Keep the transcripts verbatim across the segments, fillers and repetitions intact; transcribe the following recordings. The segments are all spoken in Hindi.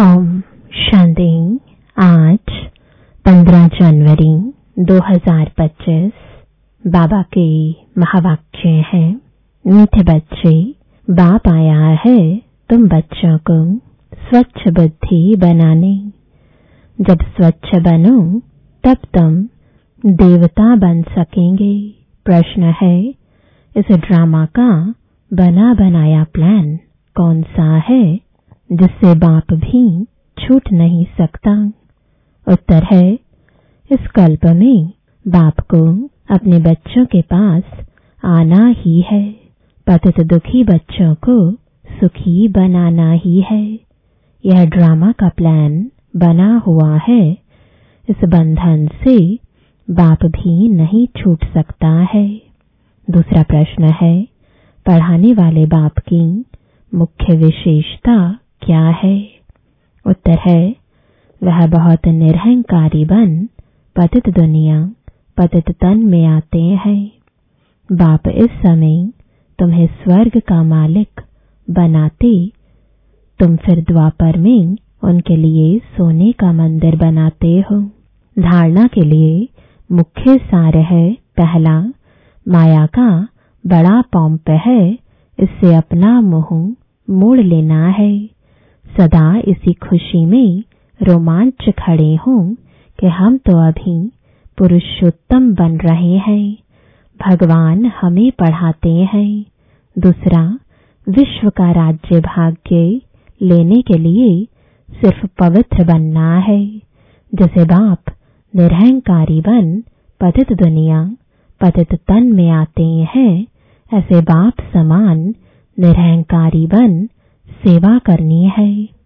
ओम शांति। आज पंद्रह जनवरी दो हज़ार पच्चीस। बाबा के महावाक्य हैं, मीठे बच्चे, बाप आया है तुम बच्चों को स्वच्छ बुद्धि बनाने। जब स्वच्छ बनो तब तुम देवता बन सकेंगे। प्रश्न है, इस ड्रामा का बना बनाया प्लान कौन सा है जिससे बाप भी छूट नहीं सकता? उत्तर है, इस कल्प में बाप को अपने बच्चों के पास आना ही है। पतित दुखी बच्चों को सुखी बनाना ही है। यह ड्रामा का प्लान बना हुआ है। इस बंधन से बाप भी नहीं छूट सकता है। दूसरा प्रश्न है, पढ़ाने वाले बाप की मुख्य विशेषता क्या है? उत्तर है, वह बहुत निरहंकारी बन पतित दुनिया पतित तन में आते हैं। बाप इस समय तुम्हें स्वर्ग का मालिक बनाते, तुम फिर द्वापर में उनके लिए सोने का मंदिर बनाते हो। धारणा के लिए मुख्य सार है, पहला, माया का बड़ा पॉम्प है, इससे अपना मुंह मोड़ लेना है। सदा इसी खुशी में रोमांच खड़े हों कि हम तो अभी पुरुषोत्तम बन रहे हैं, भगवान हमें पढ़ाते हैं। दूसरा, विश्व का राज्य भाग्य लेने के लिए सिर्फ पवित्र बनना है। जैसे बाप निरहंकारी बन पतित दुनिया पतित तन में आते हैं, ऐसे बाप समान निरहंकारी बन सेवा करनी है।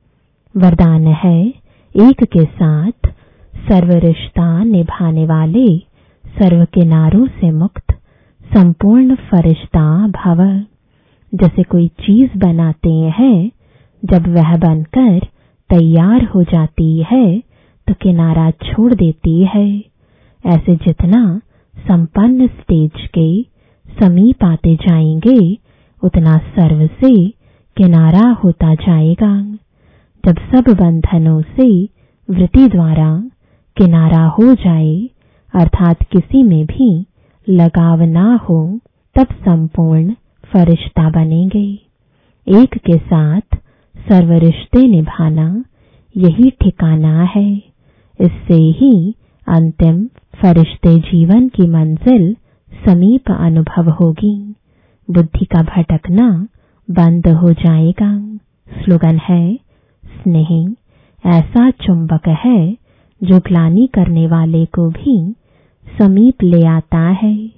वरदान है, एक के साथ सर्व रिश्ता निभाने वाले, सर्व किनारों से मुक्त संपूर्ण फरिश्ता भव। जैसे कोई चीज बनाते हैं, जब वह बनकर तैयार हो जाती है तो किनारा छोड़ देती है। ऐसे जितना संपन्न स्टेज के समीप आते जाएंगे, उतना सर्व से किनारा होता जाएगा। जब सब बंधनों से वृत्ति द्वारा किनारा हो जाए, अर्थात किसी में भी लगाव ना हो, तब संपूर्ण फरिश्ता बनेंगे। एक के साथ सर्व रिश्ते निभाना यही ठिकाना है। इससे ही अंतिम फरिश्ते जीवन की मंजिल समीप अनुभव होगी। बुद्धि का भटकना बंद हो जाएगा। स्लोगन है, स्नेह ऐसा चुंबक है जो ग्लानि करने वाले को भी समीप ले आता है।